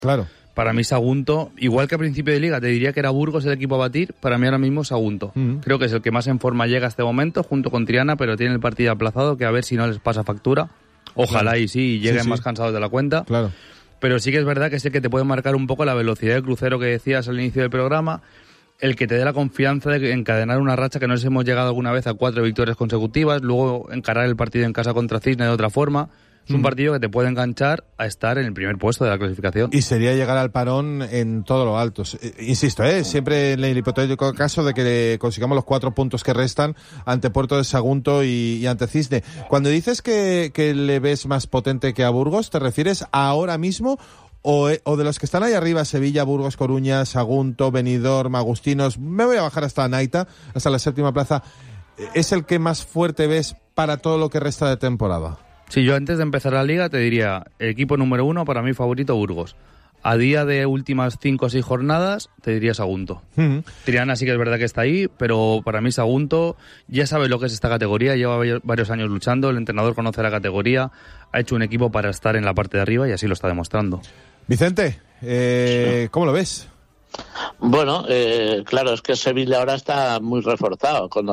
Claro. Para mí Sagunto, igual que a principio de liga te diría que era Burgos el equipo a batir, para mí ahora mismo Sagunto. Creo que es el que más en forma llega a este momento, junto con Triana, pero tiene el partido aplazado, que a ver si no les pasa factura. Ojalá y sí, lleguen más cansados de la cuenta. Claro. Pero sí que es verdad que es el que te puede marcar un poco la velocidad del crucero que decías al inicio del programa, el que te dé la confianza de encadenar una racha que nos hemos llegado alguna vez a 4 victorias consecutivas, luego encarar el partido en casa contra Cisne de otra forma. Es un partido que te puede enganchar a estar en el primer puesto de la clasificación. Y sería llegar al parón en todo lo alto. Insisto, siempre en el hipotético caso de que consigamos los 4 puntos que restan ante Puerto de Sagunto y ante Cisne. Cuando dices que le ves más potente que a Burgos, ¿te refieres a ahora mismo o de los que están ahí arriba, Sevilla, Burgos, Coruña, Sagunto, Benidorm, Agustinos? Me voy a bajar hasta Naita, hasta la 7ª plaza. ¿Es el que más fuerte ves para todo lo que resta de temporada? Sí, yo antes de empezar la liga te diría, equipo número 1 para mí favorito Burgos. A día de últimas 5 o 6 jornadas te diría Sagunto. Triana sí que es verdad que está ahí, pero para mí Sagunto ya sabe lo que es esta categoría, lleva varios años luchando, el entrenador conoce la categoría, ha hecho un equipo para estar en la parte de arriba y así lo está demostrando. Vicente, ¿cómo lo ves? Bueno, claro, es que Sevilla ahora está muy reforzado con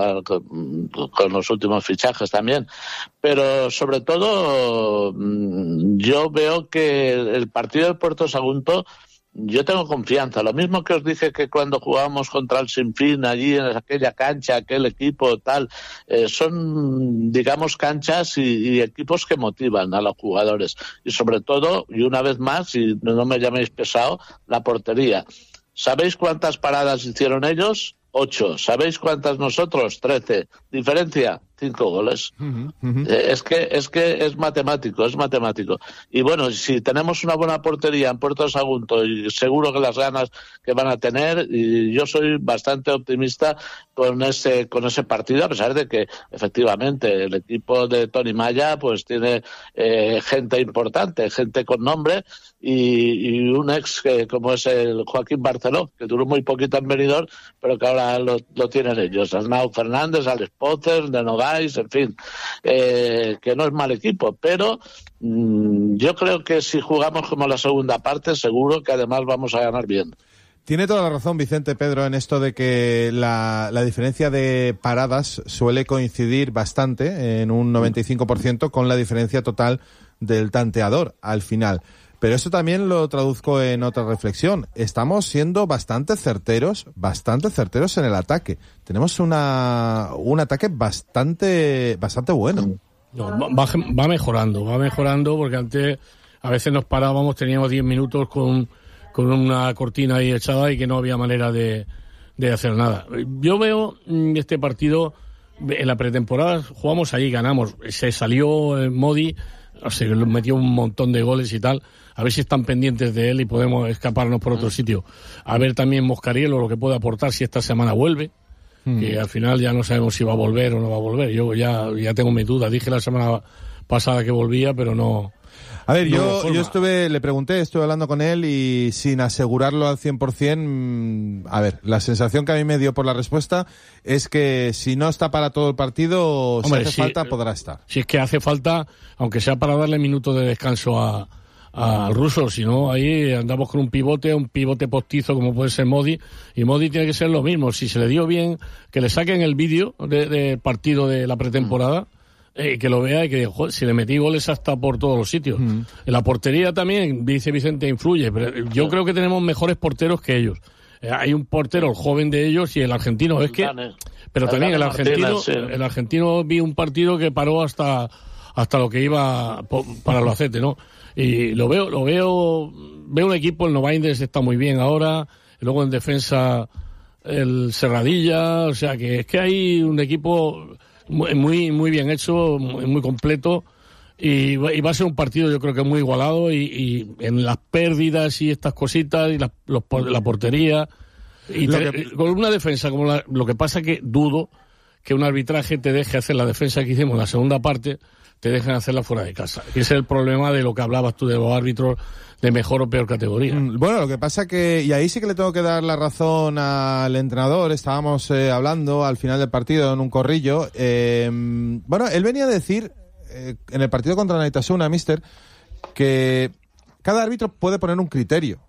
los últimos fichajes también, pero sobre todo yo veo que el partido de Puerto Sagunto, yo tengo confianza. Lo mismo que os dije que cuando jugábamos contra el Sinfín allí en aquella cancha, aquel equipo tal, son, digamos, canchas y equipos que motivan a los jugadores. Y sobre todo, y una vez más, y no me llaméis pesado, la portería. ¿Sabéis cuántas paradas hicieron ellos? 8. ¿Sabéis cuántas nosotros? 13. ¿Diferencia? 5 goles. Es que es matemático. Y bueno, si tenemos una buena portería en Puerto Sagunto, y seguro que las ganas que van a tener, y yo soy bastante optimista con ese partido, a pesar de que efectivamente el equipo de Tony Maya pues tiene gente importante, gente con nombre, y un ex como es el Joaquín Barceló, que duró muy poquito en Benidorm, pero que ahora lo tienen ellos. Arnau Fernández, Alex Potter, de Novais, en fin, que no es mal equipo, pero yo creo que si jugamos como la segunda parte, seguro que además vamos a ganar bien. Tiene toda la razón Vicente, Pedro, en esto de que la diferencia de paradas suele coincidir bastante, en un 95%, con la diferencia total del tanteador al final. Pero eso también lo traduzco en otra reflexión. Estamos siendo bastante certeros en el ataque. Tenemos un ataque bastante bueno. No, va mejorando, porque antes a veces nos parábamos, teníamos 10 minutos con una cortina ahí echada y que no había manera de hacer nada. Yo veo este partido, en la pretemporada jugamos allí, ganamos. Se salió Modi, se metió un montón de goles y tal. A ver si están pendientes de él y podemos escaparnos por otro sitio. A ver también Moscarielo lo que puede aportar si esta semana vuelve, que al final ya no sabemos si va a volver o no va a volver. Yo ya tengo mis dudas. Dije la semana pasada que volvía, pero no. A ver, yo le pregunté, estuve hablando con él y sin asegurarlo al 100%, a ver, la sensación que a mí me dio por la respuesta es que si no está para todo el partido, hombre, si hace falta, podrá estar. Si es que hace falta, aunque sea para darle minutos de descanso al ruso, si no, ahí andamos con un pivote postizo como puede ser Modi, y Modi tiene que ser lo mismo. Si se le dio bien, que le saquen el vídeo de partido de la pretemporada, que lo vea y que diga, joder, si le metí goles hasta por todos los sitios. En la portería también, dice Vicente, influye, pero yo creo que tenemos mejores porteros que ellos. Hay un portero, el joven de ellos, y el argentino, es que... Pero también el argentino vi un partido que paró hasta lo que iba para el Albacete, ¿no? Y veo un equipo, el Novaindes está muy bien ahora, luego en defensa el Serradilla, o sea que es que hay un equipo muy bien hecho, muy completo, y va a ser un partido yo creo que muy igualado, y en las pérdidas y estas cositas, y la portería, con una defensa como lo que pasa que dudo que un arbitraje te deje hacer la defensa que hicimos en la segunda parte, te dejan hacerla fuera de casa. Ese es el problema de lo que hablabas tú de los árbitros de mejor o peor categoría. Bueno, lo que pasa que, y ahí sí que le tengo que dar la razón al entrenador, estábamos hablando al final del partido en un corrillo, bueno, él venía a decir en el partido contra Naitasuna, mister, que cada árbitro puede poner un criterio.